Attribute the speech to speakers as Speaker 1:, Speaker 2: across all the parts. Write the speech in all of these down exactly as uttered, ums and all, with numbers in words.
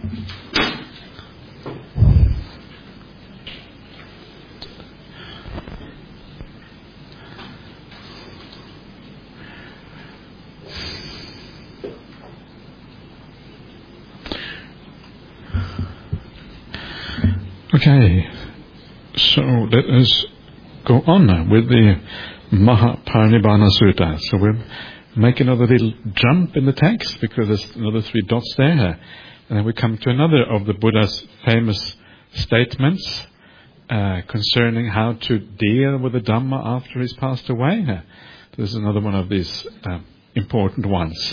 Speaker 1: Okay, so let us go on now with the Mahaparinibbana Sutta. So we'll make another little jump in the text because there's another three dots there. And then we come to another of the Buddha's famous statements uh, concerning how to deal with the Dhamma after he's passed away. This is another one of these uh, important ones.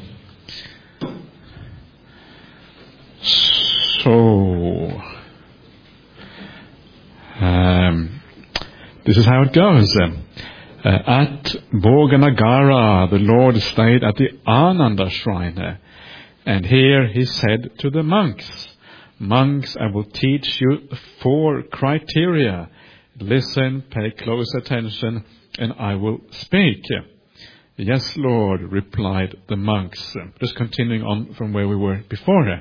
Speaker 1: So, um, this is how it goes. Uh, at Bhoganagara, the Lord stayed at the Ananda shrine. And here he said to the monks, "Monks, I will teach you four criteria. Listen, pay close attention, and I will speak." "Yes, Lord," replied the monks. Just continuing on from where we were before.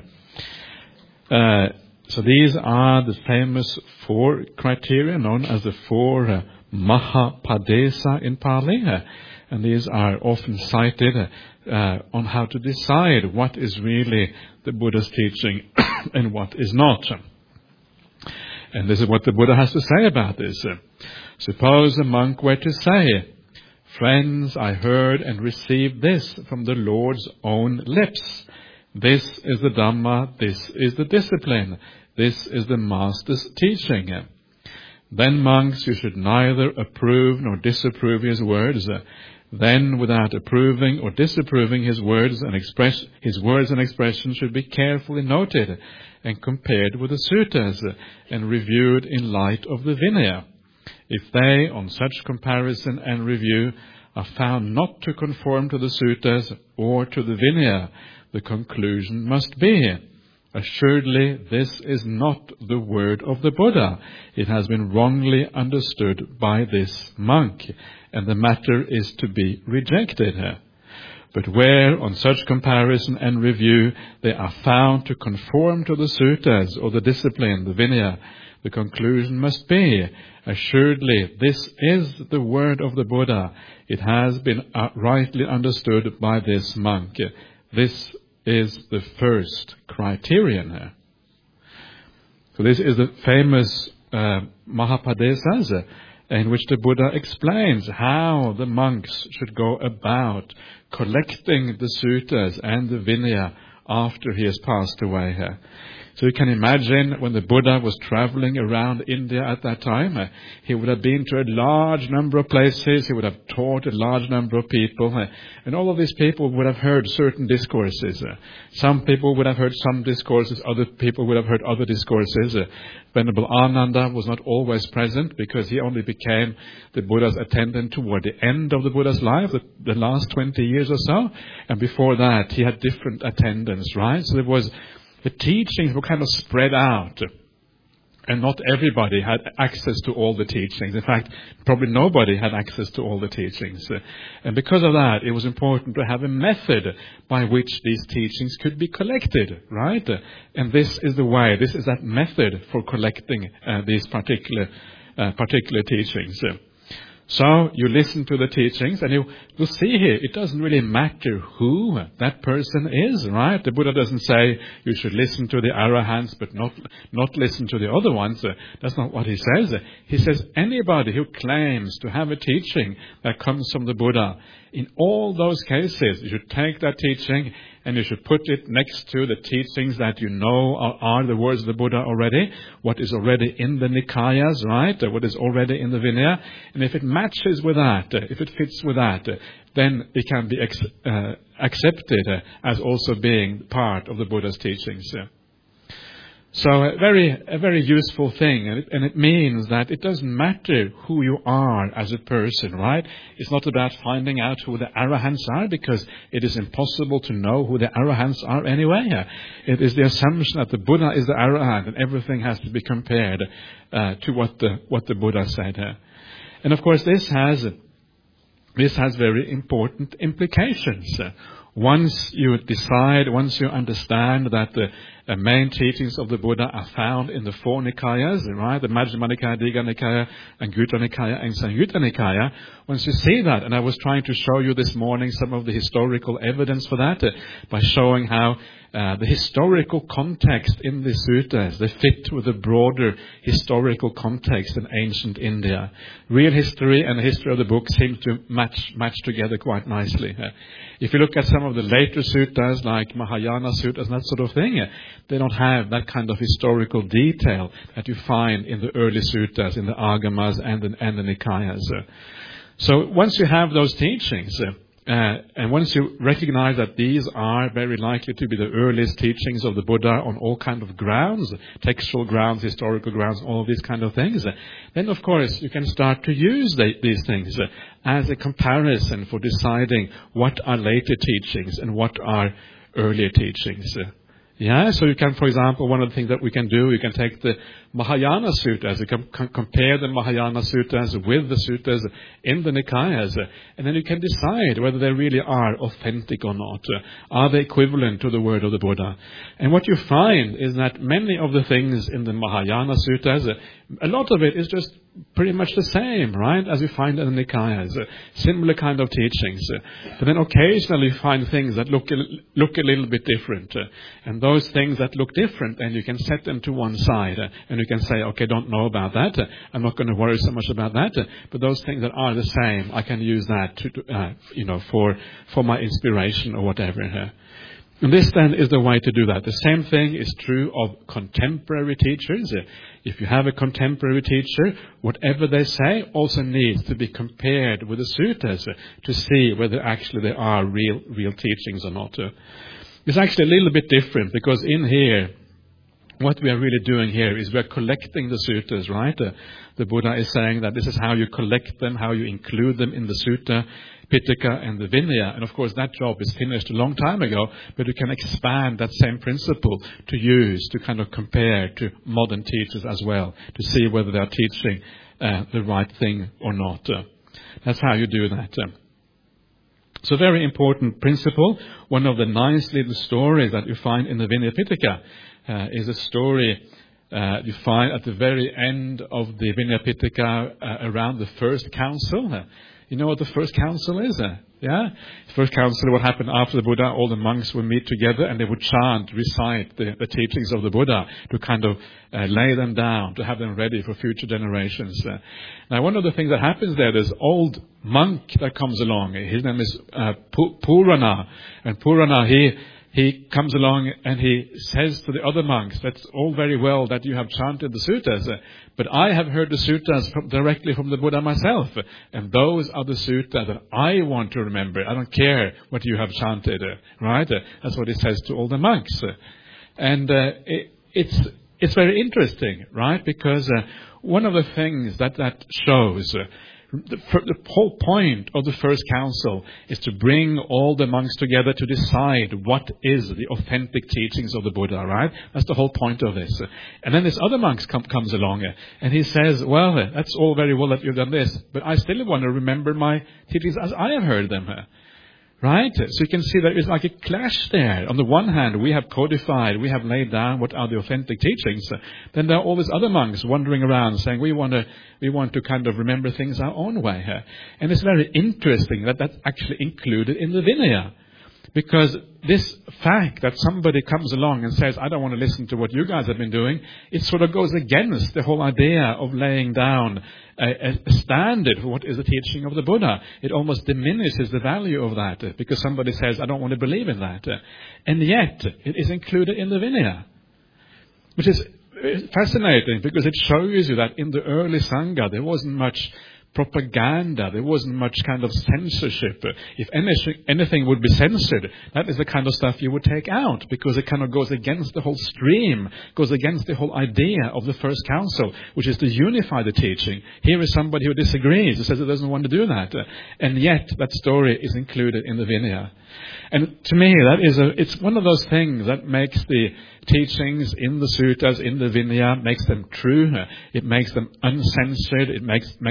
Speaker 1: Uh, so these are the famous four criteria known as the four uh, Mahapadesa in Pali. Uh, and these are often cited uh, on how to decide what is really the Buddha's teaching and what is not. And this is what the Buddha has to say about this. Uh, Suppose a monk were to say, "Friends, I heard and received this from the Lord's own lips. This is the Dhamma, this is the discipline, this is the Master's teaching." Then, monks, you should neither approve nor disapprove his words. Then, without approving or disapproving his words and express, his words and expressions should be carefully noted and compared with the suttas and reviewed in light of the Vinaya. If they, on such comparison and review, are found not to conform to the suttas or to the Vinaya, the conclusion must be, assuredly, this is not the word of the Buddha. It has been wrongly understood by this monk, and the matter is to be rejected. But where, on such comparison and review, they are found to conform to the suttas or the discipline, the Vinaya, the conclusion must be, assuredly, this is the word of the Buddha. It has been rightly understood by this monk. This is the first criterion. So this is the famous uh, Mahapadesas, in which the Buddha explains how the monks should go about collecting the suttas and the Vinaya after he has passed away. So you can imagine when the Buddha was traveling around India at that time, uh, he would have been to a large number of places, he would have taught a large number of people, uh, and all of these people would have heard certain discourses. Uh, some people would have heard some discourses, other people would have heard other discourses. Uh, Venerable Ananda was not always present because he only became the Buddha's attendant toward the end of the Buddha's life, the, the last twenty years or so, and before that he had different attendants, right? So there was the teachings were kind of spread out, and not everybody had access to all the teachings. In fact, probably nobody had access to all the teachings. And because of that, it was important to have a method by which these teachings could be collected, right? And this is the way, this is that method for collecting uh, these particular uh, particular teachings. So you listen to the teachings and you will see here, it doesn't really matter who that person is, right? The Buddha doesn't say you should listen to the arahants but not not listen to the other ones. That's not what he says. He says anybody who claims to have a teaching that comes from the Buddha, in all those cases, you should take that teaching and you should put it next to the teachings that you know are, are the words of the Buddha already, what is already in the Nikayas, right? What is already in the Vinaya. And if it matches with that, if it fits with that, then it can be ex- uh, accepted as also being part of the Buddha's teachings. So a very, a very useful thing, and it, and it means that it doesn't matter who you are as a person, right? It's not about finding out who the arahants are, because it is impossible to know who the arahants are anyway. It is the assumption that the Buddha is the arahant, and everything has to be compared uh, to what the what the Buddha said. And of course, this has this has very important implications. Once you decide, once you understand that the uh, main teachings of the Buddha are found in the four Nikayas, right? The Majjhima Nikaya, Digha Nikaya, Anguttara Nikaya, and Samyutta Nikaya. Once you see that, and I was trying to show you this morning some of the historical evidence for that uh, by showing how uh, the historical context in the suttas, they fit with the broader historical context in ancient India. Real history and the history of the book seem to match match together quite nicely. Uh, if you look at some of the later suttas, like Mahayana suttas and that sort of thing, uh, they don't have that kind of historical detail that you find in the early suttas, in the Agamas and the, and the Nikayas. Uh, So once you have those teachings, uh, uh, and once you recognize that these are very likely to be the earliest teachings of the Buddha on all kind of grounds, textual grounds, historical grounds, all of these kind of things, uh, then of course you can start to use the, these things uh, as a comparison for deciding what are later teachings and what are earlier teachings. Uh, Yeah, so you can, for example, one of the things that we can do, you can take the Mahayana suttas, you can c- compare the Mahayana suttas with the suttas in the Nikayas, and then you can decide whether they really are authentic or not. Are they equivalent to the word of the Buddha? And what you find is that many of the things in the Mahayana suttas, a lot of it is just pretty much the same, right, as you find in the Nikayas. Similar kind of teachings. But then occasionally you find things that look a, look a little bit different. And those things that look different, and you can set them to one side. And you can say, okay, don't know about that. I'm not going to worry so much about that. But those things that are the same, I can use that to, uh, you know, for, for my inspiration or whatever. And this then is the way to do that. The same thing is true of contemporary teachers. If you have a contemporary teacher, whatever they say also needs to be compared with the suttas to see whether actually they are real, real teachings or not. It's actually a little bit different, because in here, what we are really doing here is we are collecting the suttas, right? Uh, the Buddha is saying that this is how you collect them, how you include them in the sutta, Pitaka and the Vinaya. And of course that job is finished a long time ago, but you can expand that same principle to use, to kind of compare to modern teachers as well, to see whether they are teaching uh, the right thing or not. Uh, that's how you do that. Uh, So very important principle. One of the nice little stories that you find in the Vinaya Pitaka uh, is a story uh, you find at the very end of the Vinaya Pitaka uh, around the first council. Uh, you know what the first council is? Uh, yeah? The first council, what happened after the Buddha, all the monks would meet together and they would chant, recite the, the teachings of the Buddha to kind of uh, lay them down, to have them ready for future generations. Uh, now, one of the things that happens there, there's old monk that comes along. His name is uh, Purana. And Purana, he he comes along and he says to the other monks, that's all very well that you have chanted the suttas, uh, but I have heard the suttas from, directly from the Buddha myself. And those are the suttas that I want to remember. I don't care what you have chanted, uh, right? Uh, that's what he says to all the monks. Uh, and uh, it, it's it's very interesting, right? Because uh, one of the things that that shows... Uh, The, the whole point of the first council is to bring all the monks together to decide what is the authentic teachings of the Buddha, right? That's the whole point of this. And then this other monk come, comes along and he says, well, that's all very well that you've done this, but I still want to remember my teachings as I have heard them. Right? So you can see there is like a clash there. On the one hand, we have codified, we have laid down what are the authentic teachings. Then there are all these other monks wandering around saying, we want to we want to kind of remember things our own way here. And it's very interesting that that's actually included in the Vinaya. Because this fact that somebody comes along and says, I don't want to listen to what you guys have been doing, it sort of goes against the whole idea of laying down a, a standard for what is the teaching of the Buddha. It almost diminishes the value of that because somebody says, I don't want to believe in that. And yet, it is included in the Vinaya. Which is fascinating because it shows you that in the early Sangha, there wasn't much propaganda. There wasn't much kind of censorship. If anything, anything would be censored, that is the kind of stuff you would take out because it kind of goes against the whole stream, goes against the whole idea of the first council, which is to unify the teaching. Here is somebody who disagrees, who says he doesn't want to do that. And yet that story is included in the Vinaya. And to me, that is a, it's one of those things that makes the teachings in the suttas, in the Vinaya, makes them true. It makes them uncensored. It makes makes them real.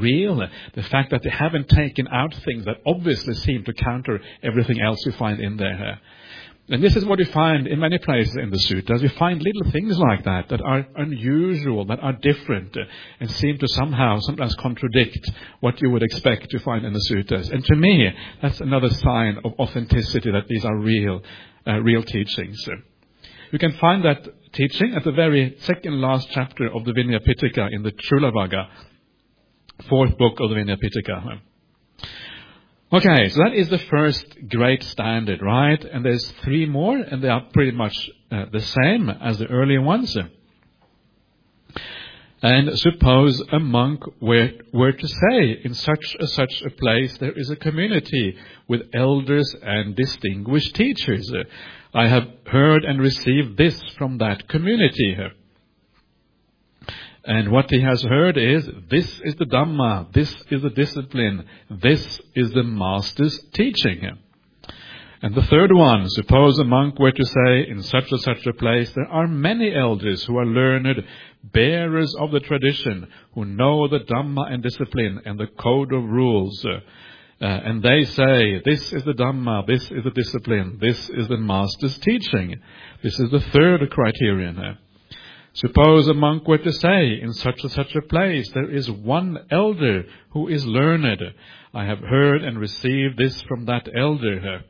Speaker 1: real. The fact that they haven't taken out things that obviously seem to counter everything else you find in there. And this is what you find in many places in the sutras. You find little things like that that are unusual, that are different, uh, and seem to somehow sometimes contradict what you would expect to find in the sutras. And to me, that's another sign of authenticity, that these are real, uh, real teachings. You can find that teaching at the very second last chapter of the Vinaya Pitaka in the Chulavagga, fourth book of the Vinaya Pitaka. Okay, so that is the first great standard, right? And there's three more, and they are pretty much uh, the same as the earlier ones. And suppose a monk were, were to say, in such a such a place there is a community with elders and distinguished teachers. I have heard and received this from that community. And what he has heard is, this is the Dhamma, this is the discipline, this is the Master's teaching. And the third one, suppose a monk were to say, in such and such a place, there are many elders who are learned, bearers of the tradition, who know the Dhamma and discipline and the code of rules. Uh, and they say, this is the Dhamma, this is the discipline, this is the Master's teaching. This is the third criterion. Suppose a monk were to say, in such and such a place, there is one elder who is learned. I have heard and received this from that elder.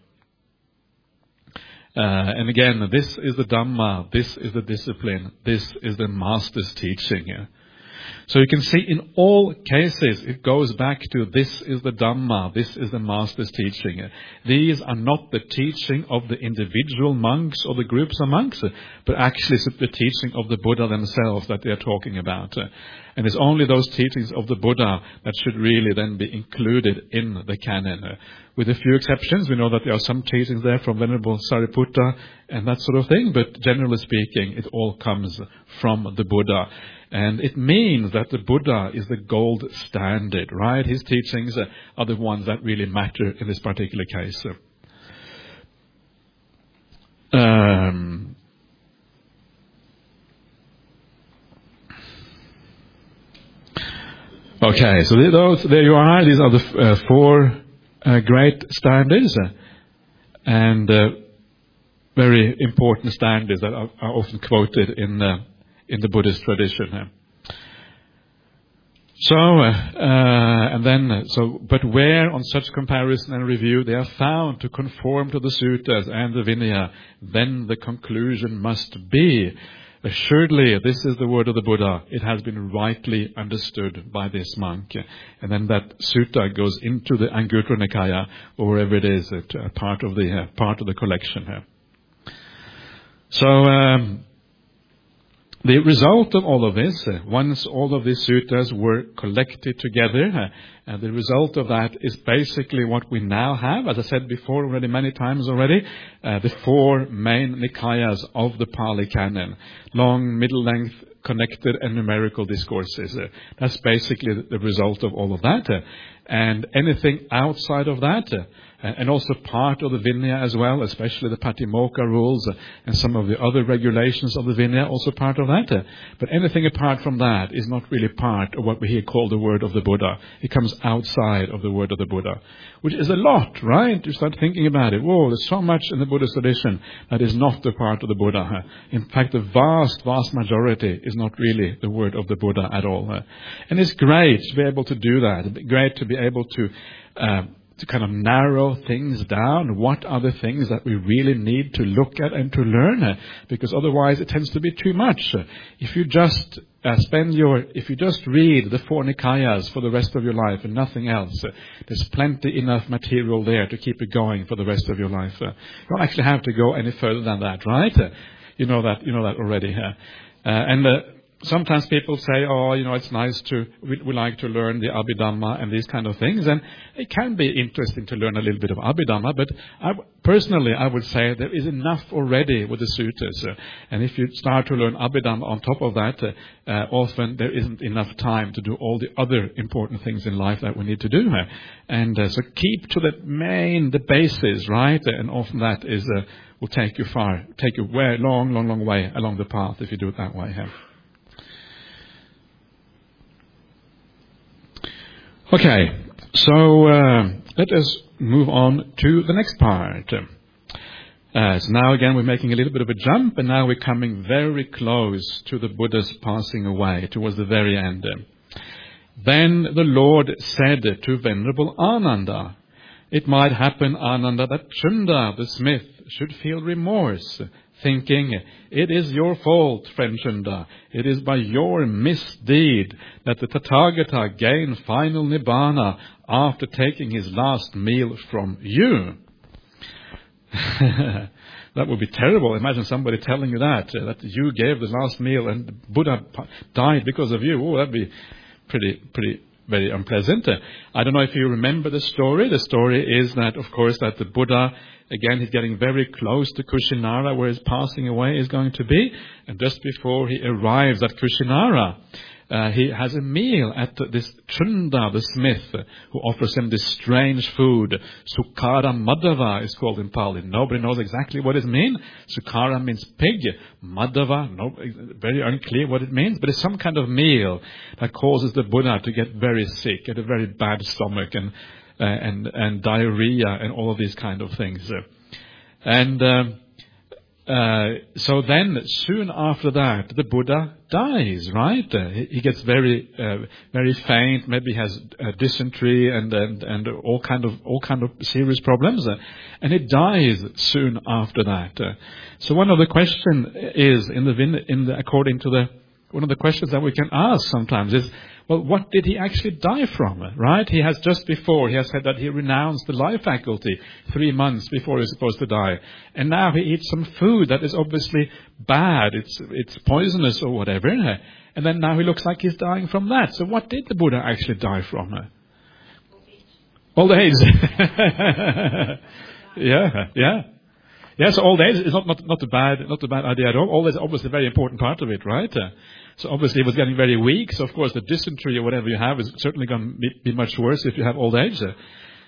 Speaker 1: Uh, and again, this is the Dhamma, this is the discipline, this is the Master's teaching. So you can see in all cases it goes back to, this is the Dhamma, this is the Master's teaching. These are not the teaching of the individual monks or the groups of monks, but actually the teaching of the Buddha themselves that they are talking about. And it's only those teachings of the Buddha that should really then be included in the canon. With a few exceptions, we know that there are some teachings there from Venerable Sariputta and that sort of thing, but generally speaking, it all comes from the Buddha. And it means that the Buddha is the gold standard, right? His teachings are the ones that really matter in this particular case. Um, okay, so those, there you are. These are the uh, four uh, great standards, uh, and uh, very important standards that are, are often quoted in uh, in the Buddhist tradition. So, uh, uh, and then, uh, so, but where on such comparison and review they are found to conform to the sutras and the Vinaya, then the conclusion must be, assuredly, this is the word of the Buddha. It has been rightly understood by this monk. And then that sutta goes into the Anguttara Nikaya, or wherever it is, a part of the, uh, part of the collection here. So, um, the result of all of this, uh, once all of these sutras were collected together, uh, and the result of that is basically what we now have, as I said before already many times already, uh, the four main Nikayas of the Pali Canon, long, middle length, connected and numerical discourses. Uh, that's basically the, the result of all of that. Uh, and anything outside of that, uh, and also part of the Vinaya as well, especially the Patimokkha rules and some of the other regulations of the Vinaya, also part of that. But anything apart from that is not really part of what we here call the word of the Buddha. It comes outside of the word of the Buddha, which is a lot, right? You start thinking about it. Whoa, there's so much in the Buddhist tradition that is not the part of the Buddha. In fact, the vast, vast majority is not really the word of the Buddha at all. And it's great to be able to do that. It's great to be able to uh, to kind of narrow things down. What are the things that we really need to look at and to learn? Because otherwise it tends to be too much. If you just uh, spend your, if you just read the four Nikayas for the rest of your life and nothing else, uh, there's plenty enough material there to keep it going for the rest of your life. Uh, you don't actually have to go any further than that, right? Uh, you know that, you know that already. Uh, uh, and uh, Sometimes people say, oh, you know, it's nice to, we, we like to learn the Abhidhamma and these kind of things. And it can be interesting to learn a little bit of Abhidhamma. But I, personally, I would say there is enough already with the sutras. Uh, and if you start to learn Abhidhamma on top of that, uh, uh, often there isn't enough time to do all the other important things in life that we need to do. Uh, and uh, so keep to the main, the basis, right? And often that is, uh, will take you far, take you way, long, long, long way along the path if you do it that way. Uh. Okay, so uh, let us move on to the next part. Uh, so now again we're making a little bit of a jump, and now we're coming very close to the Buddha's passing away, towards the very end. Then the Lord said to Venerable Ananda, "It might happen, Ananda, that Chunda the smith should feel remorse, thinking, 'It is your fault, friend Chunda. It is by your misdeed that the Tathagata gained final Nibbana after taking his last meal from you.'" That would be terrible. Imagine somebody telling you that, uh, that you gave the last meal and Buddha died because of you. Oh, that'd be pretty, pretty, very unpleasant. Uh, I don't know if you remember the story. The story is that, of course, that the Buddha, again, he's getting very close to Kushinara, where his passing away is going to be. And just before he arrives at Kushinara, Uh, he has a meal at the, this Chunda, the smith, uh, who offers him this strange food. Sukara Madhava is called in Pali. Nobody knows exactly what it means. Sukara means pig. Madhava, no, very unclear what it means. But it's some kind of meal that causes the Buddha to get very sick, get a very bad stomach, and uh, and and diarrhea, and all of these kind of things. And um, Uh, so then, soon after that, the Buddha dies, right? Uh, he, he gets very, uh, very faint. Maybe he has uh, dysentery and, and and all kind of all kind of serious problems, uh, and he dies soon after that. Uh, so one of the questions is in the in the according to the one of the questions that we can ask sometimes is, well, what did he actually die from, right? He has just before, he has said that he renounced the life faculty three months before he was supposed to die. And now he eats some food that is obviously bad, it's it's poisonous or whatever. And then now he looks like he's dying from that. So what did the Buddha actually die from? Old age. yeah, yeah. Yes, old age is not, not, not, a bad, not a bad idea at all. Old age is obviously a very important part of it, right? Uh, so obviously he was getting very weak. So of course the dysentery or whatever you have is certainly going to be, be much worse if you have old age. Uh,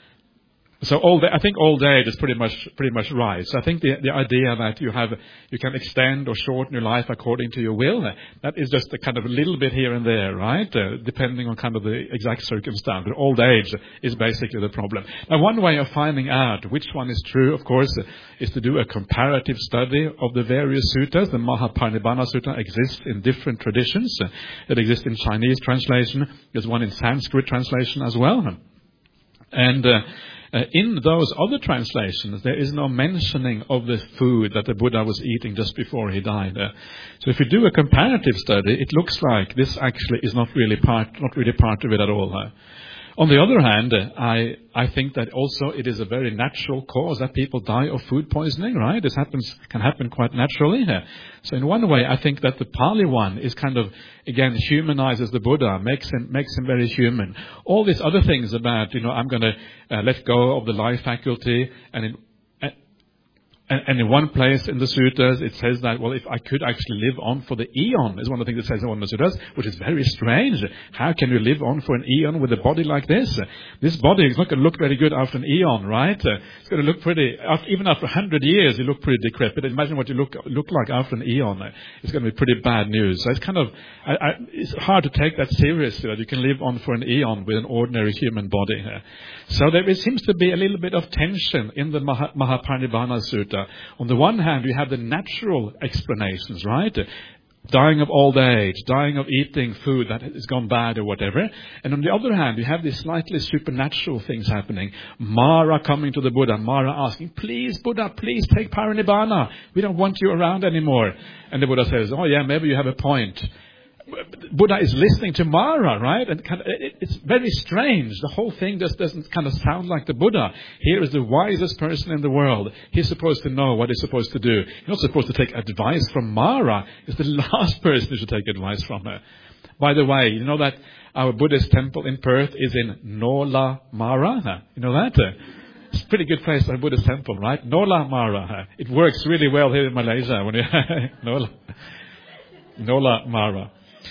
Speaker 1: So old, I think old age is pretty much pretty much right. So I think the the idea that you have you can extend or shorten your life according to your will, that is just a kind of a little bit here and there, right? Uh, depending on kind of the exact circumstance. But old age is basically the problem. Now, one way of finding out which one is true, of course, is to do a comparative study of the various suttas. The Mahaparinibbana Sutta exists in different traditions. It exists in Chinese translation. There's one in Sanskrit translation as well, and. Uh, Uh, in those other translations, there is no mentioning of the food that the Buddha was eating just before he died. Uh, so if you do a comparative study, it looks like this actually is not really part, not really part of it at all. Uh, on the other hand, uh, I, I think that also it is a very natural cause that people die of food poisoning, right? This happens, can happen quite naturally. Uh, so in one way, I think that the Pali one is kind of, again, humanizes the Buddha, makes him, makes him very human. All these other things about, you know, I'm going to uh, let go of the life faculty, and in, And, and in one place in the suttas, it says that, well, if I could actually live on for the eon, is one of the things it says in one of the suttas, which is very strange. How can you live on for an eon with a body like this? This body is not going to look very good after an eon, right? It's going to look pretty, even after a hundred years, you look pretty decrepit. Imagine what you look look like after an eon. It's going to be pretty bad news. So it's kind of, I, I, it's hard to take that seriously, that you can live on for an eon with an ordinary human body. So there seems to be a little bit of tension in the Maha, Mahaparinibbana Sutta. On the one hand, we have the natural explanations, right? Dying of old age, dying of eating food that has gone bad or whatever. And on the other hand, you have these slightly supernatural things happening. Mara coming to the Buddha, Mara asking, please, Buddha, please take Parinibbana. We don't want you around anymore. And the Buddha says, oh yeah, maybe you have a point. Buddha is listening to Mara, right? And kind of, it, it's very strange. The whole thing just doesn't kind of sound like the Buddha. Here is the wisest person in the world. He's supposed to know what he's supposed to do. You're not supposed to take advice from Mara. It's the last person you should take advice from her. By the way, you know that our Buddhist temple in Perth is in Nola Mara? You know that? It's a pretty good place for a Buddhist temple, right? Nola Mara. It works really well here in Malaysia. When you Nola, Nola Mara.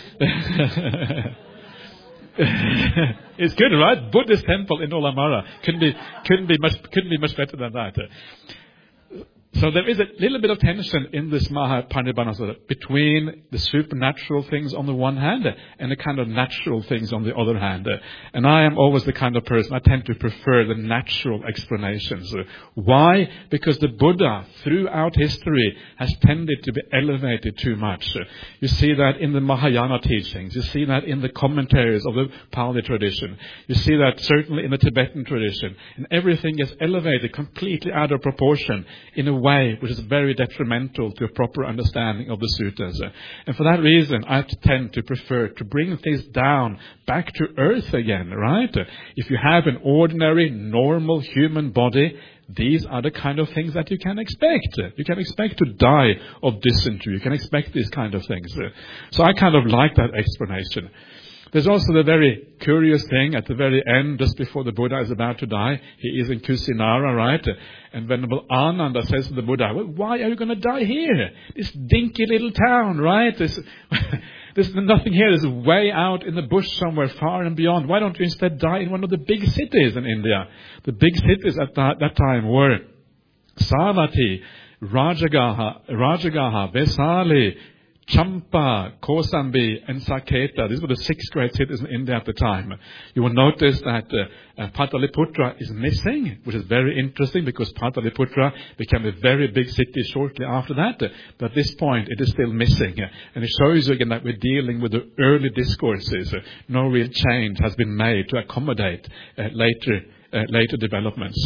Speaker 1: It's good, right? Buddhist temple in Nola Mara couldn't be couldn't be much couldn't be much better than that. So there is a little bit of tension in this Mahaparinibbana Sutta between the supernatural things on the one hand and the kind of natural things on the other hand. And I am always the kind of person, I tend to prefer the natural explanations. Why? Because the Buddha, throughout history, has tended to be elevated too much. You see that in the Mahayana teachings. You see that in the commentaries of the Pali tradition. You see that certainly in the Tibetan tradition. And everything is elevated completely out of proportion in a way which is very detrimental to a proper understanding of the suttas. And for that reason, I tend to prefer to bring things down back to earth again, right? If you have an ordinary, normal human body, these are the kind of things that you can expect. You can expect to die of dysentery. You can expect these kind of things. So I kind of like that explanation. There's also the very curious thing at the very end, just before the Buddha is about to die. He is in Kusinara, right? And Venerable Ananda says to the Buddha, well, why are you going to die here? This dinky little town, right? This, there's nothing here. There's way out in the bush somewhere far and beyond. Why don't you instead die in one of the big cities in India? The big cities at that, that time were Savatthi, Rajagaha, Rajagaha, Vesali, Champa, Kosambi, and Saketa. These were the six great cities in India at the time. You will notice that uh, uh, Pataliputra is missing, which is very interesting because Pataliputra became a very big city shortly after that. But at this point, it is still missing. And it shows you again that we're dealing with the early discourses. No real change has been made to accommodate uh, later, uh, later developments.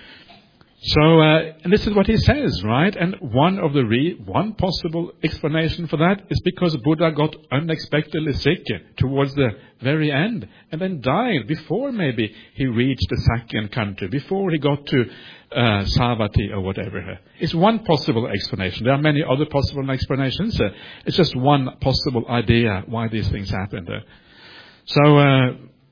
Speaker 1: So, uh, and this is what he says, right? And one of the re- one possible explanation for that is because Buddha got unexpectedly sick towards the very end and then died before maybe he reached the Sakyan country, before he got to uh, Savatthi or whatever. It's one possible explanation. There are many other possible explanations. Uh, it's just one possible idea why these things happened. Uh, so, uh,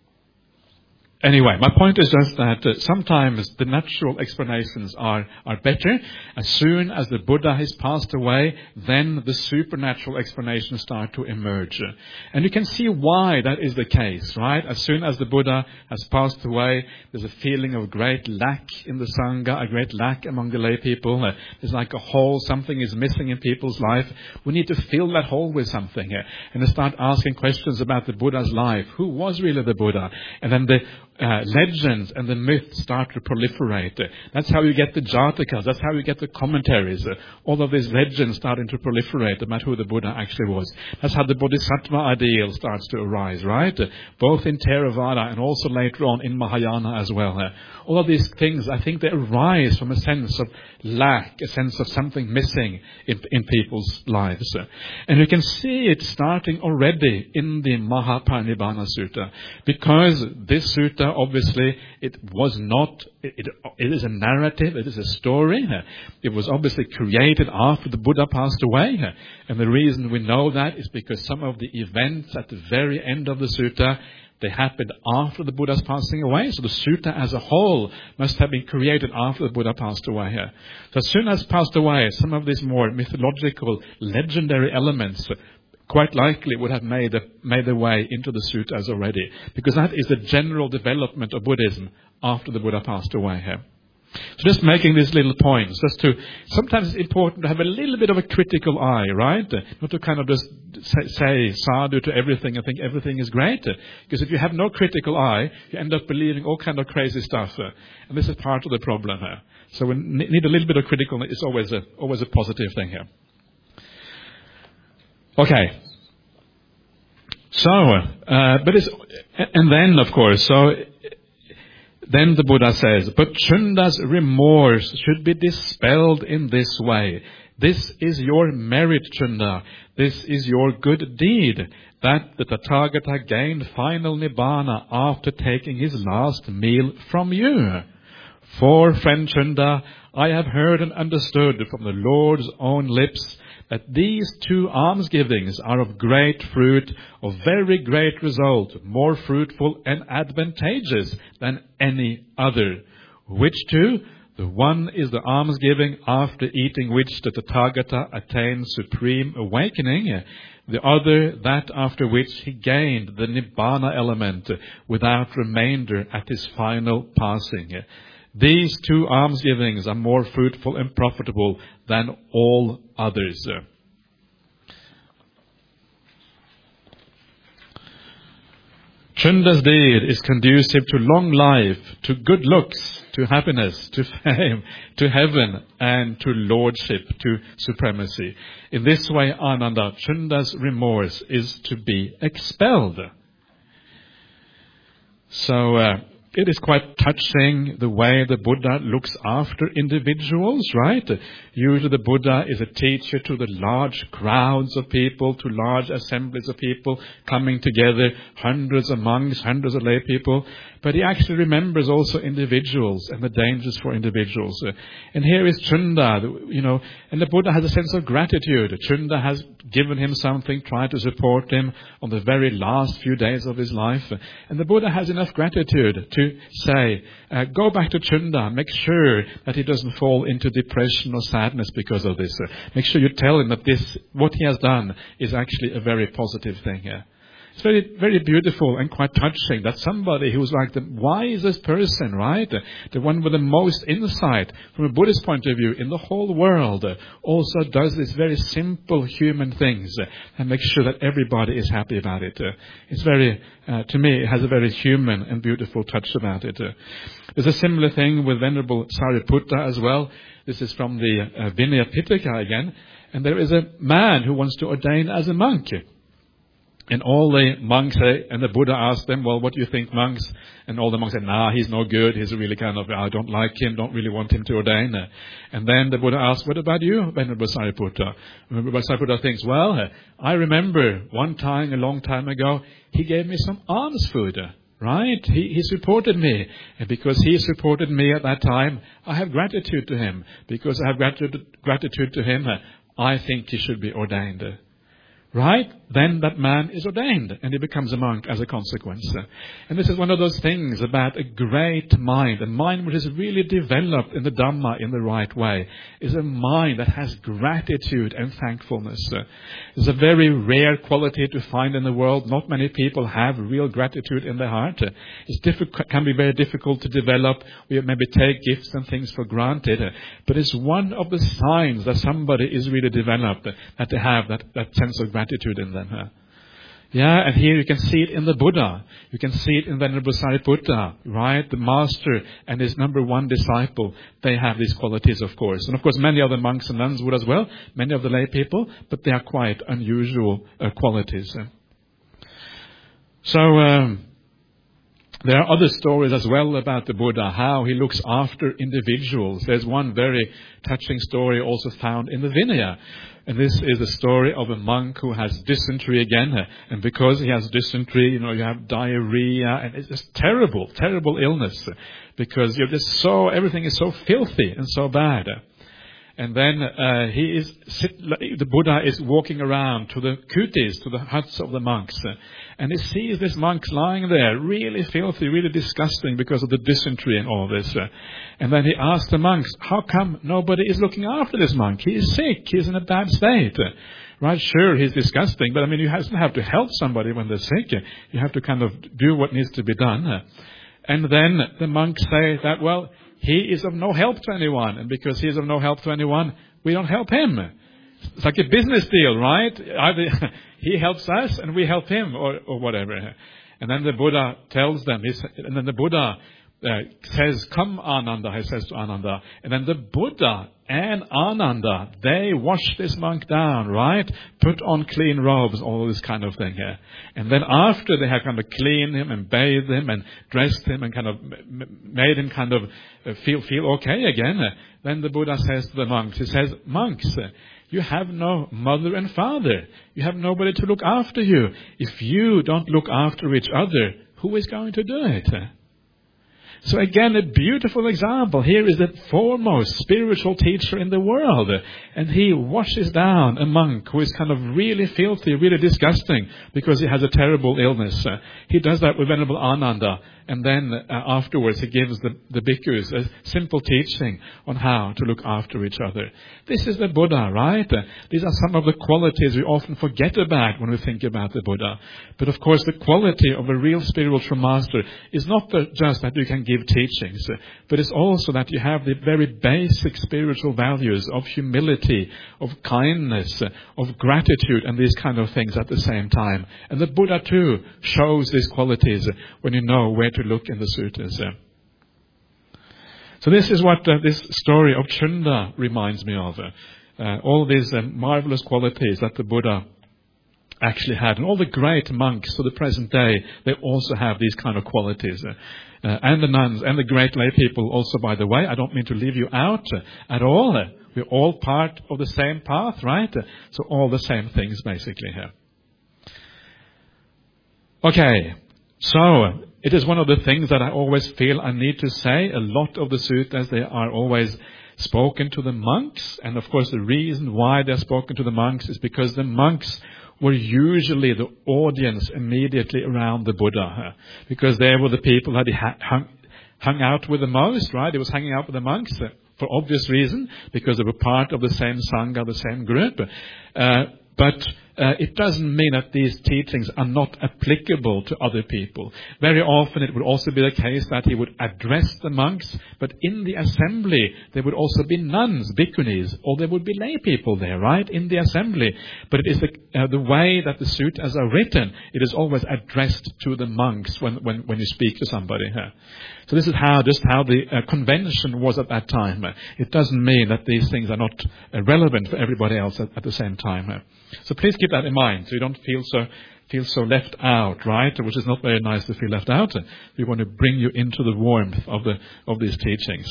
Speaker 1: Anyway, my point is just that uh, sometimes the natural explanations are, are better. As soon as the Buddha has passed away, then the supernatural explanations start to emerge. And you can see why that is the case, right? As soon as the Buddha has passed away, there's a feeling of great lack in the Sangha, a great lack among the lay people. Uh, there's like a hole, something is missing in people's life. We need to fill that hole with something. Uh, and they start asking questions about the Buddha's life. Who was really the Buddha? And then the Uh, legends and the myths start to proliferate. Uh, that's how you get the Jatakas. That's how you get the commentaries. Uh, all of these legends starting to proliferate about who the Buddha actually was. That's how the Bodhisattva ideal starts to arise, right? Uh, both in Theravada and also later on in Mahayana as well. Uh, all of these things, I think they arise from a sense of lack, a sense of something missing in, in people's lives. Uh, and you can see it starting already in the Mahaparinibbana Sutta. Because this sutta, obviously, it was not, it, it is a narrative, it is a story. It was obviously created after the Buddha passed away. And the reason we know that is because some of the events at the very end of the sutta, they happened after the Buddha's passing away. So the sutta as a whole must have been created after the Buddha passed away. So as soon as passed away, some of these more mythological, legendary elements quite likely would have made, a, made their way into the suttas already. Because that is the general development of Buddhism after the Buddha passed away here. So just making these little points, just to, sometimes it's important to have a little bit of a critical eye, right? Not to kind of just say, say sadhu to everything and think everything is great. Because if you have no critical eye, you end up believing all kind of crazy stuff. And this is part of the problem here. So we need a little bit of critical, it's always a, always a positive thing here. Okay. So, uh, but it's, and then of course, so, then the Buddha says, but Chunda's remorse should be dispelled in this way. This is your merit, Chunda. This is your good deed, that the Tathagata gained final Nibbana after taking his last meal from you. For, friend Chunda, I have heard and understood from the Lord's own lips that these two almsgivings are of great fruit, of very great result, more fruitful and advantageous than any other. Which two? The one is the almsgiving after eating which the Tathagata attained supreme awakening. The other, that after which he gained the Nibbana element without remainder at his final passing. These two almsgivings are more fruitful and profitable than all others. Chunda's deed is conducive to long life, to good looks, to happiness, to fame, to heaven, and to lordship, to supremacy. In this way, Ananda, Chunda's remorse is to be expelled. So, uh, it is quite touching the way the Buddha looks after individuals, right? Usually the Buddha is a teacher to the large crowds of people, to large assemblies of people coming together, hundreds of monks, hundreds of lay people. But he actually remembers also individuals and the dangers for individuals. Uh, and here is Chunda, you know, and the Buddha has a sense of gratitude. Chunda has given him something, tried to support him on the very last few days of his life. And the Buddha has enough gratitude to say, uh, go back to Chunda, make sure that he doesn't fall into depression or sadness because of this. Uh, make sure you tell him that this, what he has done is actually a very positive thing here. It's very, very beautiful and quite touching that somebody who's like the wisest person, right? The one with the most insight from a Buddhist point of view in the whole world also does these very simple human things and makes sure that everybody is happy about it. It's very, uh, to me, it has a very human and beautiful touch about it. There's a similar thing with Venerable Sariputta as well. This is from the uh, Vinaya Pitaka again. And there is a man who wants to ordain as a monk. And all the monks say, and the Buddha asked them, well, what do you think, monks? And all the monks said, nah, he's no good. He's really kind of, I don't like him, don't really want him to ordain. And then the Buddha asked, what about you, Venerable Sariputta? Venerable Sariputta thinks, well, I remember one time, a long time ago, he gave me some alms food. Right? He, he supported me. And because he supported me at that time, I have gratitude to him. Because I have gratitude, gratitude to him, I think he should be ordained. Right? Then that man is ordained and he becomes a monk as a consequence. And this is one of those things about a great mind, a mind which is really developed in the Dhamma in the right way, is a mind that has gratitude and thankfulness. It's a very rare quality to find in the world. Not many people have real gratitude in their heart. It's difficult, can be very difficult to develop. We maybe take gifts and things for granted. But it's one of the signs that somebody is really developed, that they have that, that sense of gratitude. Attitude in them. Huh? Yeah, and here you can see it in the Buddha. You can see it in Venerable Sariputta, right? The master and his number one disciple, they have these qualities, of course. And of course, many of the monks and nuns would as well, many of the lay people, but they are quite unusual uh, qualities. So, um, there are other stories as well about the Buddha, how he looks after individuals. There's one very touching story also found in the Vinaya. And this is the story of a monk who has dysentery again. And because he has dysentery, you know, you have diarrhea, and it's just terrible, terrible illness. Because you're just so, everything is so filthy and so bad. And then uh, he is, sit, the Buddha is walking around to the kutis, to the huts of the monks. And he sees this monk lying there, really filthy, really disgusting because of the dysentery and all this. And then he asks the monks, how come nobody is looking after this monk? He is sick, he's in a bad state. Right, sure, he's disgusting, but I mean, you don't have to help somebody when they're sick. You have to kind of do what needs to be done. And then the monks say that, well, he is of no help to anyone, and because he is of no help to anyone, we don't help him. It's like a business deal, right? Either he helps us and we help him, or, or whatever. And then the Buddha tells them, and then the Buddha uh, says, come Ananda, he says to Ananda. And then the Buddha and Ananda, they wash this monk down, right? Put on clean robes, all this kind of thing here. And then after they have kind of cleaned him and bathed him and dressed him and kind of made him kind of feel, feel okay again, then the Buddha says to the monks, he says, monks, you have no mother and father. You have nobody to look after you. If you don't look after each other, who is going to do it? So again, a beautiful example. Here is the foremost spiritual teacher in the world. And he washes down a monk who is kind of really filthy, really disgusting because he has a terrible illness. Uh, he does that with Venerable Ananda. And then uh, afterwards he gives the, the bhikkhus a simple teaching on how to look after each other. This is the Buddha, right? Uh, these are some of the qualities we often forget about when we think about the Buddha. But of course, the quality of a real spiritual master is not the, just that you can give give teachings, but it's also that you have the very basic spiritual values of humility, of kindness, of gratitude, and these kind of things at the same time. And the Buddha too shows these qualities when you know where to look in the suttas. So this is what uh, this story of Chunda reminds me of. Uh, all these uh, marvelous qualities that the Buddha actually had. And all the great monks to the present day, they also have these kind of qualities. Uh, uh, and the nuns and the great lay people also, by the way. I don't mean to leave you out uh, at all. Uh, we're all part of the same path, right? Uh, so all the same things basically here. Okay, so it is one of the things that I always feel I need to say. A lot of the suttas, they are always spoken to the monks. And of course the reason why they're spoken to the monks is because the monks were usually the audience immediately around the Buddha, because they were the people that he hung, hung out with the most, right? He was hanging out with the monks uh, for obvious reason, because they were part of the same sangha, the same group. Uh, but uh, it doesn't mean that these teachings are not applicable to other people. Very often it would also be the case that he would address the monks, but in the assembly there would also be nuns, bhikkhunis, or there would be lay people there, right, in the assembly. But it is the, uh, the way that the suttas are written, it is always addressed to the monks when, when, when you speak to somebody here. So this is how, just how the uh, convention was at that time. Uh, it doesn't mean that these things are not uh, relevant for everybody else at, at the same time. Uh. So please keep that in mind, so you don't feel so feel so left out, right? Which is not very nice to feel left out. We want to bring you into the warmth of the of these teachings.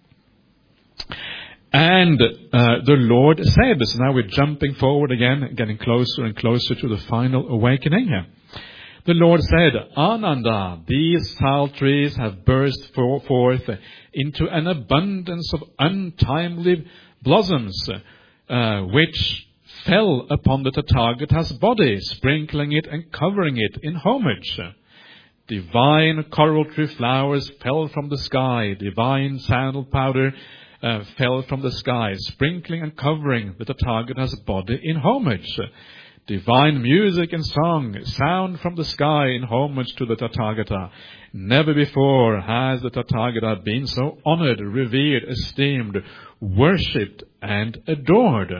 Speaker 1: And uh, the Lord said, so now we're jumping forward again, getting closer and closer to the final awakening here. The Lord said, Ananda, these sal trees have burst forth into an abundance of untimely blossoms, uh, which fell upon the Tathagata's body, sprinkling it and covering it in homage. Divine coral tree flowers fell from the sky. Divine sandal powder uh, fell from the sky, sprinkling and covering the Tathagata's body in homage. Divine music and song sound from the sky in homage to the Tathagata. Never before has the Tathagata been so honored, revered, esteemed, worshipped, and adored.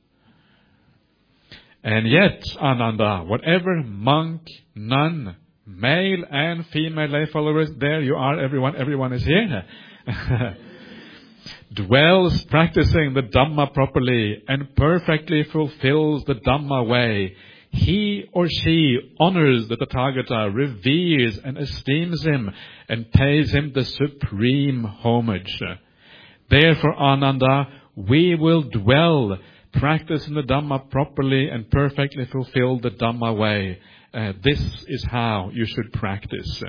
Speaker 1: And yet, Ananda, whatever monk, nun, male and female lay followers, there you are, everyone, everyone is here, dwells practicing the Dhamma properly and perfectly fulfills the Dhamma way, he or she honors the Tathagata, reveres and esteems him, and pays him the supreme homage. Therefore, Ananda, we will dwell practice in the Dhamma properly and perfectly fulfill the Dhamma way. Uh, this is how you should practice.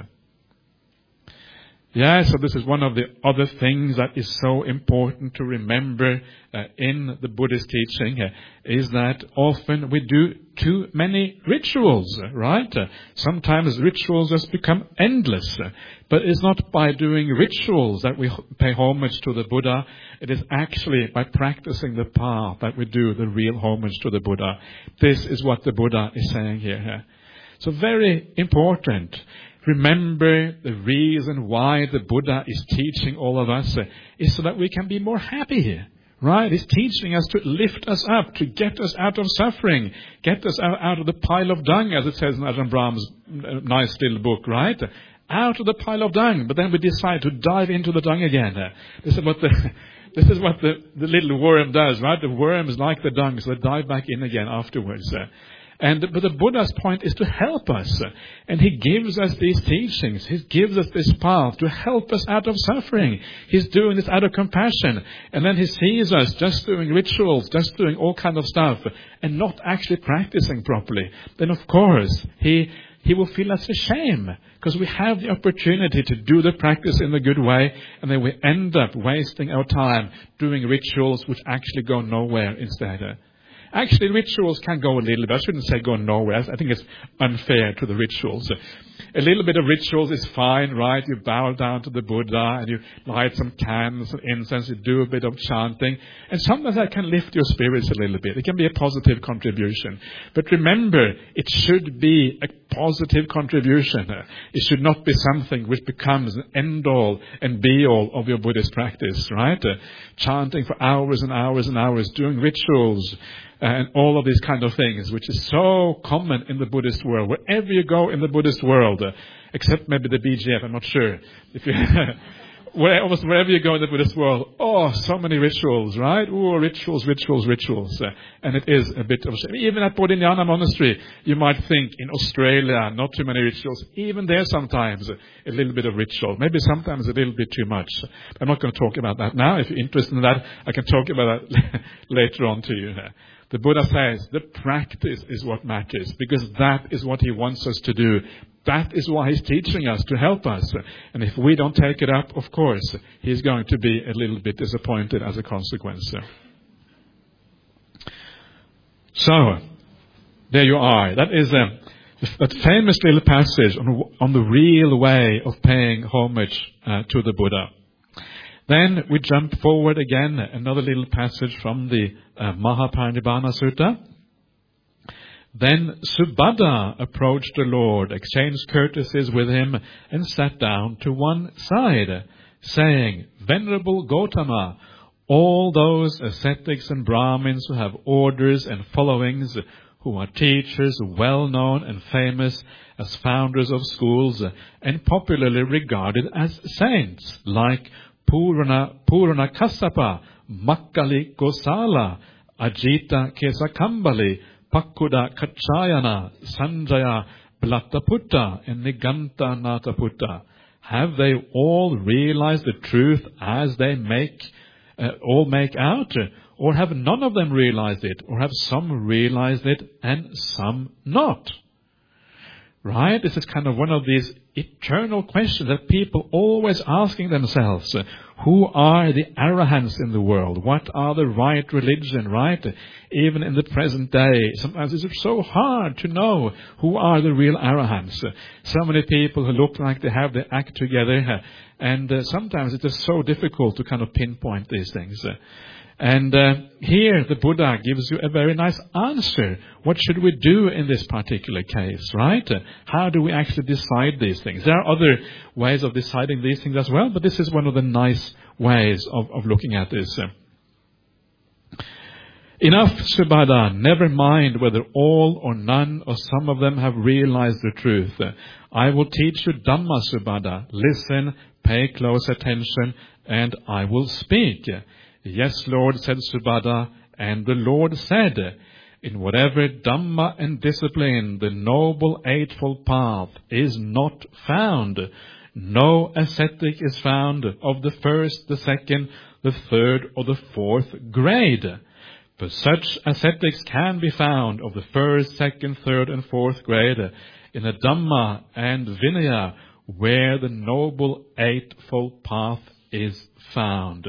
Speaker 1: Yeah, so this is one of the other things that is so important to remember uh, in the Buddhist teaching, uh, is that often we do too many rituals, right? Uh, sometimes rituals just become endless. Uh, but it's not by doing rituals that we pay homage to the Buddha. It is actually by practicing the path that we do the real homage to the Buddha. This is what the Buddha is saying here. So very important. Remember, the reason why the Buddha is teaching all of us uh, is so that we can be more happy, right? He's teaching us to lift us up, to get us out of suffering, get us out, out of the pile of dung, as it says in Ajahn Brahm's nice little book, right? Out of the pile of dung, but then we decide to dive into the dung again. Uh, this is what the this is what the, the little worm does, right? The worms like the dung, so they dive back in again afterwards. Uh, And but the Buddha's point is to help us. And he gives us these teachings. He gives us this path to help us out of suffering. He's doing this out of compassion. And then he sees us just doing rituals, just doing all kind of stuff, and not actually practicing properly. Then of course, he he will feel that's a shame, because we have the opportunity to do the practice in a good way, and then we end up wasting our time doing rituals which actually go nowhere instead. Actually, rituals can go a little bit. I shouldn't say go nowhere. I think it's unfair to the rituals. A little bit of rituals is fine, right? You bow down to the Buddha and you light some candles and incense. You do a bit of chanting. And sometimes that can lift your spirits a little bit. It can be a positive contribution. But remember, it should be a positive contribution. It should not be something which becomes an end-all and be-all of your Buddhist practice, right? Uh, chanting for hours and hours and hours, doing rituals, and all of these kind of things, which is so common in the Buddhist world. Wherever you go in the Buddhist world, uh, except maybe the B G F, I'm not sure. If you Where, almost wherever you go in the Buddhist world, oh, so many rituals, right? Oh, rituals, rituals, rituals. Uh, and it is a bit of a shame. Even at Bodhinyana Monastery, you might think in Australia, not too many rituals. Even there sometimes, uh, a little bit of ritual. Maybe sometimes a little bit too much. I'm not going to talk about that now. If you're interested in that, I can talk about that later on to you. The Buddha says the practice is what matters, because that is what he wants us to do. That is why he's teaching us, to help us. And if we don't take it up, of course, he's going to be a little bit disappointed as a consequence. So, there you are. That is a, that famous little passage on, on the real way of paying homage uh, to the Buddha. Then we jump forward again, another little passage from the uh, Mahaparinibbana Sutta. Then Subhadda approached the Lord, exchanged courtesies with him, and sat down to one side, saying, Venerable Gautama, all those ascetics and Brahmins who have orders and followings, who are teachers well known and famous as founders of schools, and popularly regarded as saints, like Purana, Purana Kassapa, Makkali Gosala, Ajita Kesakambali, Pakkuda Kachayana, Sanjaya Blattaputta, and Niganta Nataputta. Have they all realized the truth as they make, uh, all make out? Or have none of them realized it? Or have some realized it and some not? Right? This is kind of one of these eternal questions that people always asking themselves. Who are the arahants in the world? What are the right religion, right? Even in the present day, sometimes it's so hard to know who are the real arahants. So many people who look like they have their act together, and uh, sometimes it is so difficult to kind of pinpoint these things. And uh, here the Buddha gives you a very nice answer. What should we do in this particular case, right? How do we actually decide these things? There are other ways of deciding these things as well, but this is one of the nice ways of, of looking at this. Enough, Subhadda, never mind whether all or none or some of them have realized the truth. I will teach you Dhamma, Subhadda. Listen, pay close attention, and I will speak. Yes, Lord, said Subhadda, and the Lord said, in whatever Dhamma and discipline the Noble Eightfold Path is not found, no ascetic is found of the first, the second, the third, or the fourth grade. But such ascetics can be found of the first, second, third, and fourth grade in the Dhamma and Vinaya, where the Noble Eightfold Path is found.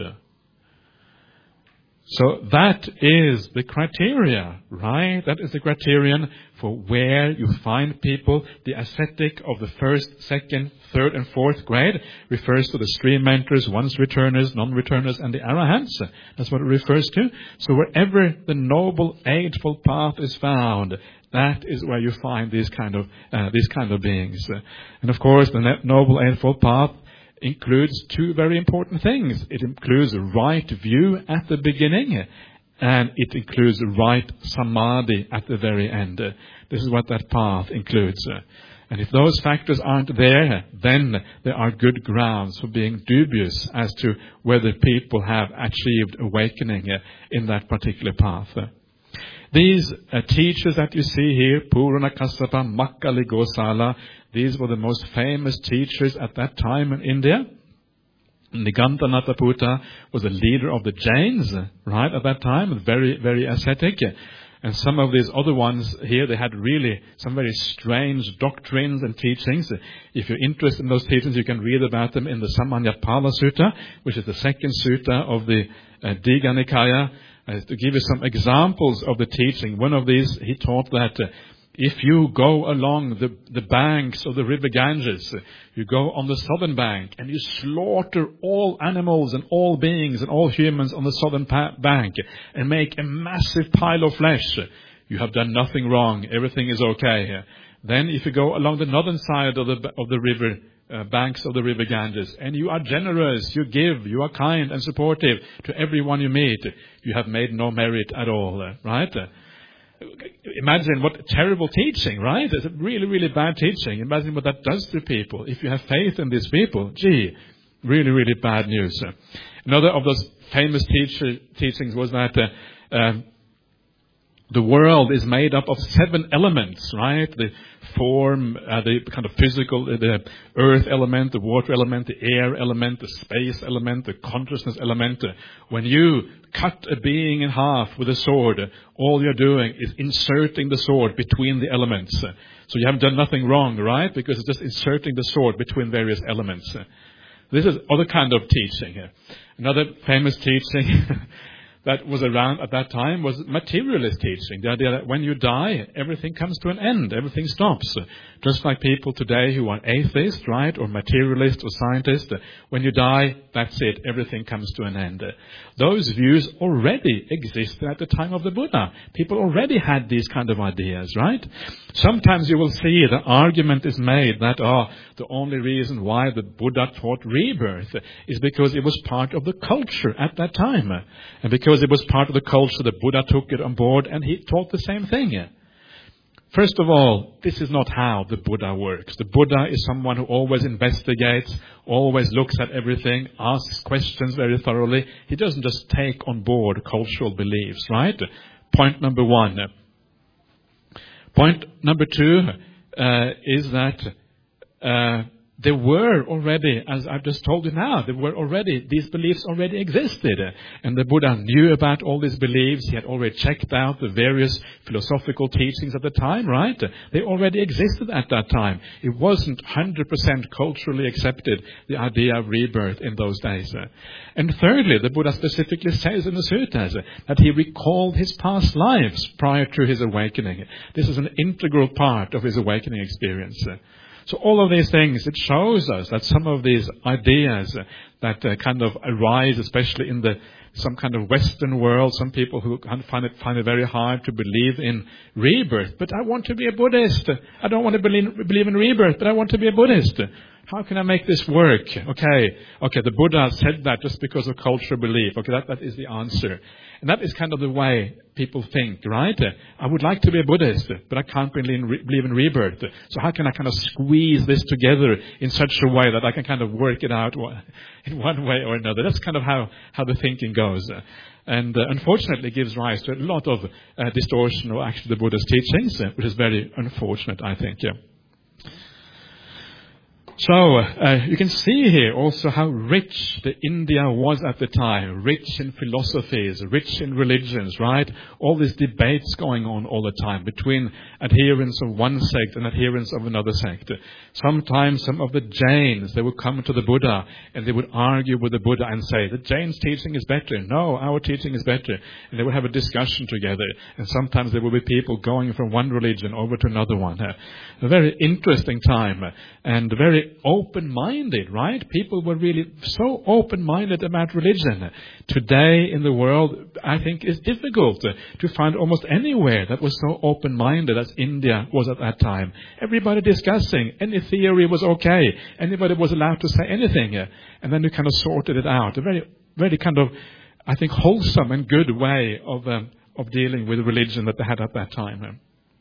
Speaker 1: So that is the criteria, right? That is the criterion for where you find people. The ascetic of the first, second, third, and fourth grade refers to the stream mentors, once returners, non-returners, and the arahants. That's what it refers to. So wherever the Noble Eightfold Path is found, that is where you find these kind of uh, these kind of beings. And of course, the Noble Eightfold Path includes two very important things. It includes a right view at the beginning, and it includes right samadhi at the very end. This is what that path includes. And if those factors aren't there, then there are good grounds for being dubious as to whether people have achieved awakening in that particular path. These uh, teachers that you see here, Purana Kassapa, Makkali Gosala, these were the most famous teachers at that time in India. Niganta Nataputta was a leader of the Jains, right, at that time, very, very ascetic. And some of these other ones here, they had really some very strange doctrines and teachings. If you're interested in those teachings, you can read about them in the Samanyapala Sutta, which is the second sutta of the uh, Digha Nikaya. Uh, to give you some examples of the teaching, one of these, he taught that uh, if you go along the, the banks of the river Ganges, uh, you go on the southern bank and you slaughter all animals and all beings and all humans on the southern pa- bank and make a massive pile of flesh, you have done nothing wrong. Everything is okay. Then if you go along the northern side of the of the river, uh, banks of the river Ganges, and you are generous, you give, you are kind and supportive to everyone you meet, you have made no merit at all, right? Imagine what terrible teaching, right? It's a really, really bad teaching. Imagine what that does to people. If you have faith in these people, gee, really, really bad news. Another of those famous teacher, teachings was that uh, um, the world is made up of seven elements, right? The form, uh, the kind of physical, the earth element, the water element, the air element, the space element, the consciousness element. When you cut a being in half with a sword, all you're doing is inserting the sword between the elements. So you haven't done nothing wrong, right? Because it's just inserting the sword between various elements. This is other kind of teaching. Another famous teaching that was around at that time was materialist teaching. The idea that when you die, everything comes to an end. Everything stops. Just like people today who are atheists, right, or materialists or scientists, when you die, that's it. Everything comes to an end. Those views already existed at the time of the Buddha. People already had these kind of ideas, right? Sometimes you will see the argument is made that, oh, the only reason why the Buddha taught rebirth is because it was part of the culture at that time. And because it was part of the culture, the Buddha took it on board and he taught the same thing. First of all, this is not how the Buddha works. The Buddha is someone who always investigates, always looks at everything, asks questions very thoroughly. He doesn't just take on board cultural beliefs, right? Point number one. Point number two uh, is that uh, there were already, as I've just told you now, there were already, these beliefs already existed. And the Buddha knew about all these beliefs. He had already checked out the various philosophical teachings at the time, right? They already existed at that time. It wasn't one hundred percent culturally accepted, the idea of rebirth in those days. And thirdly, the Buddha specifically says in the suttas that he recalled his past lives prior to his awakening. This is an integral part of his awakening experience. So all of these things, it shows us that some of these ideas that uh, kind of arise, especially in the some kind of Western world, some people who kind of find it find it very hard to believe in rebirth. But I want to be a Buddhist. I don't want to believe, believe in rebirth, but I want to be a Buddhist. How can I make this work? Okay, okay, the Buddha said that just because of cultural belief. Okay, that, that is the answer. And that is kind of the way people think, right? I would like to be a Buddhist, but I can't believe in, re- believe in rebirth. So how can I kind of squeeze this together in such a way that I can kind of work it out in one way or another? That's kind of how, how the thinking goes. And uh, unfortunately it gives rise to a lot of uh, distortion of actually the Buddha's teachings, uh, which is very unfortunate, I think. Yeah. So, uh, you can see here also how rich the India was at the time. Rich in philosophies, rich in religions, right? All these debates going on all the time between adherents of one sect and adherents of another sect. Sometimes some of the Jains, they would come to the Buddha and they would argue with the Buddha and say, the Jains' teaching is better. No, our teaching is better. And they would have a discussion together. And sometimes there would be people going from one religion over to another one. A very interesting time and very open-minded, right? People were really so open-minded about religion. Today in the world, I think it's difficult to find almost anywhere that was so open-minded as India was at that time. Everybody discussing, any theory was okay. Anybody was allowed to say anything. And then you kind of sorted it out. A very, very kind of, I think, wholesome and good way of, um, of dealing with religion that they had at that time.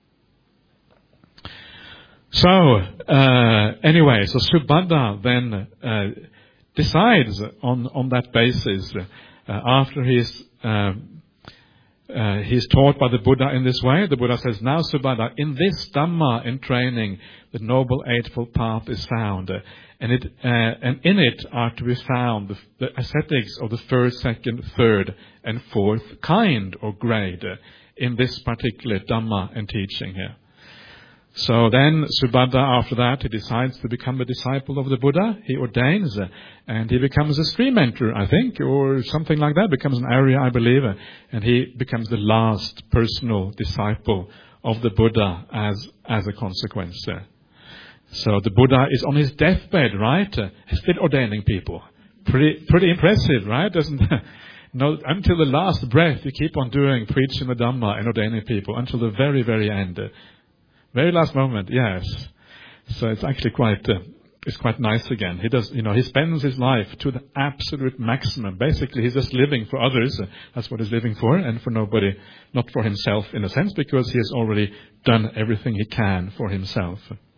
Speaker 1: So, uh, anyway, so Subhadra then uh, decides on, on that basis, uh, after he's, uh, uh, he's taught by the Buddha in this way, the Buddha says, now Subhadra, in this Dhamma in training, the Noble Eightfold Path is found, uh, and, it, uh, and in it are to be found the, the ascetics of the first, second, third, and fourth kind or grade uh, in this particular Dhamma and teaching here. So then Subhadra, after that, he decides to become a disciple of the Buddha. He ordains uh, and he becomes a stream mentor, I think, or something like that. Becomes an Arya, I believe. Uh, and he becomes the last personal disciple of the Buddha as, as a consequence. Uh, so the Buddha is on his deathbed, right? Uh, he's still ordaining people. Pretty, pretty impressive, right? Doesn't no, until the last breath, you keep on doing, preaching the Dhamma and ordaining people until the very, very end. Uh, Very last moment, yes. So it's actually quite, uh, it's quite nice again. He does, you know, he spends his life to the absolute maximum. Basically, he's just living for others. Uh, that's what he's living for, and for nobody, not for himself in a sense, because he has already done everything he can for himself.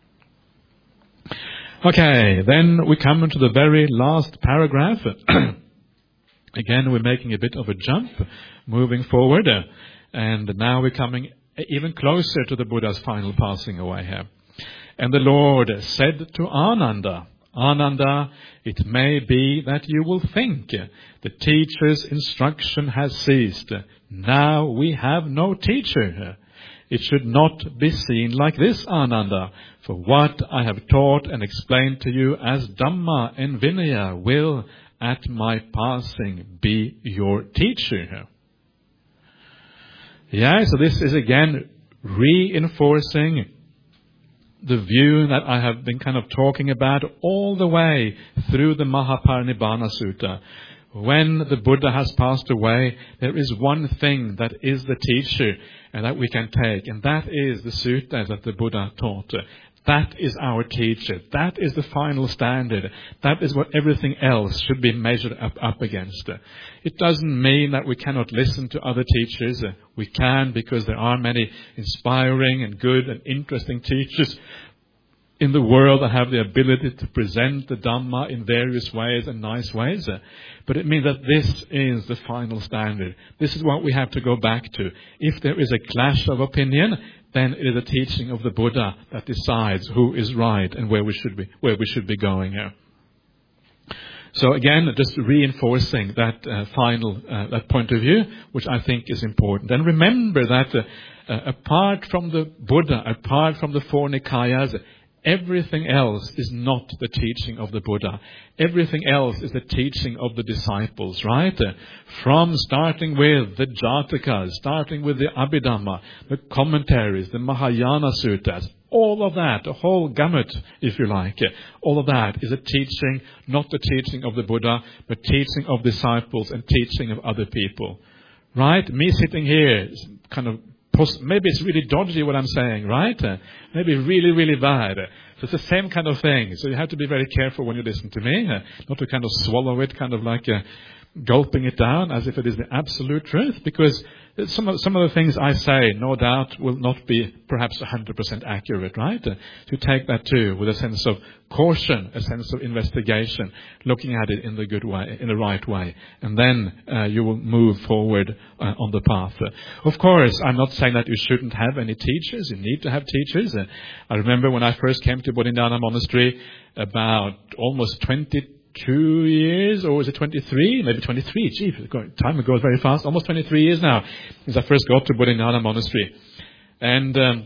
Speaker 1: Okay, then we come into the very last paragraph. Again, we're making a bit of a jump, moving forward, uh, and now we're coming even closer to the Buddha's final passing away here. And the Lord said to Ananda, Ananda, it may be that you will think the teacher's instruction has ceased. Now we have no teacher. It should not be seen like this, Ananda, for what I have taught and explained to you as Dhamma and Vinaya will at my passing be your teacher. Yeah, so this is again reinforcing the view that I have been kind of talking about all the way through the Mahaparinibbana Sutta. When the Buddha has passed away, there is one thing that is the teacher and that we can take, and that is the sutta that the Buddha taught. That is our teacher. That is the final standard. That is what everything else should be measured up, up against. It doesn't mean that we cannot listen to other teachers. We can, because there are many inspiring and good and interesting teachers in the world that have the ability to present the Dhamma in various ways and nice ways. But it means that this is the final standard. This is what we have to go back to. If there is a clash of opinion, then it is the teaching of the Buddha that decides who is right and where we should be, where we should be going here. So again, just reinforcing that uh, final uh, that point of view, which I think is important. And remember that uh, uh, apart from the Buddha, apart from the four Nikayas, everything else is not the teaching of the Buddha. Everything else is the teaching of the disciples, right? From starting with the Jatakas, starting with the Abhidhamma, the commentaries, the Mahayana Suttas, all of that, the whole gamut, if you like, all of that is a teaching, not the teaching of the Buddha, but teaching of disciples and teaching of other people. Right? Me sitting here is kind of maybe it's really dodgy what I'm saying, right? Uh, maybe really, really bad. Uh, so it's the same kind of thing. So you have to be very careful when you listen to me, uh, not to kind of swallow it, kind of like uh, gulping it down as if it is the absolute truth, because some of, some of the things I say, no doubt, will not be perhaps one hundred percent accurate, right? Uh, to take that too with a sense of caution, a sense of investigation, looking at it in the good way, in the right way, and then uh, you will move forward uh, on the path. Uh, of course, I'm not saying that you shouldn't have any teachers. You need to have teachers. Uh, I remember when I first came to Bodhidharma Monastery about almost twenty-two years, or was it twenty-three? Maybe twenty-three. Gee, time goes very fast. Almost twenty-three years now since I first got to Bodhidharma Monastery. And um,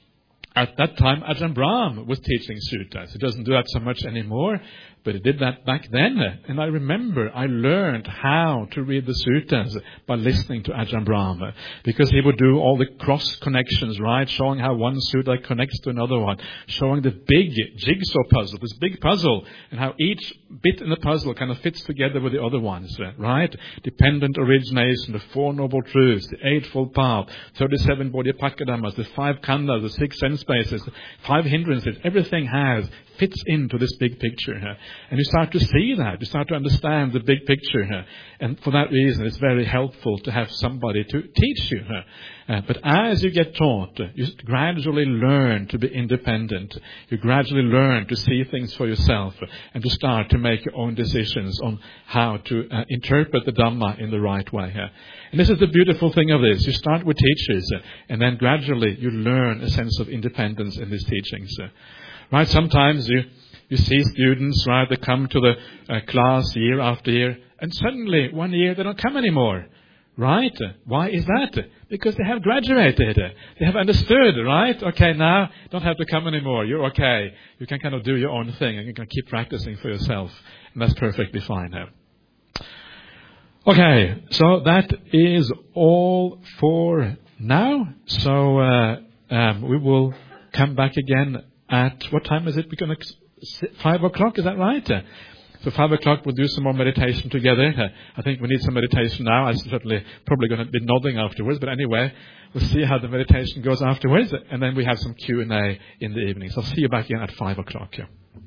Speaker 1: at that time, Ajahn Brahm was teaching suttas. He doesn't do that so much anymore, but he did that back then. And I remember I learned how to read the suttas by listening to Ajahn Brahm, because he would do all the cross connections, right? Showing how one sutta connects to another one, showing the big jigsaw puzzle, this big puzzle, and how each bit in the puzzle kind of fits together with the other ones, right? Dependent origination, the Four Noble Truths, the Eightfold Path, thirty-seven Bodhipakadhammas, the five khandhas, the six sense spaces, the five hindrances, everything has fits into this big picture here. And you start to see that. You start to understand the big picture here. And for that reason, it's very helpful to have somebody to teach you here. Uh, but as you get taught, you gradually learn to be independent. You gradually learn to see things for yourself and to start to make your own decisions on how to uh, interpret the Dhamma in the right way here. And this is the beautiful thing of this. You start with teachers, uh, and then gradually you learn a sense of independence in these teachings. Uh, Right, sometimes you, you see students, right, they come to the uh, class year after year, and suddenly one year they don't come anymore. Right? Why is that? Because they have graduated. They have understood, right? Okay, now don't have to come anymore. You're okay. You can kind of do your own thing and you can keep practicing for yourself. And that's perfectly fine now. Okay, so that is all for now. So uh, um, we will come back again at, what time is it? We're going to, five o'clock, is that right? So five o'clock we'll do some more meditation together. Uh, I think we need some meditation now. I'm certainly probably going to be nodding afterwards. But anyway, we'll see how the meditation goes afterwards. And then we have some Q and A in the evening. So I'll see you back again at five o'clock. Yeah.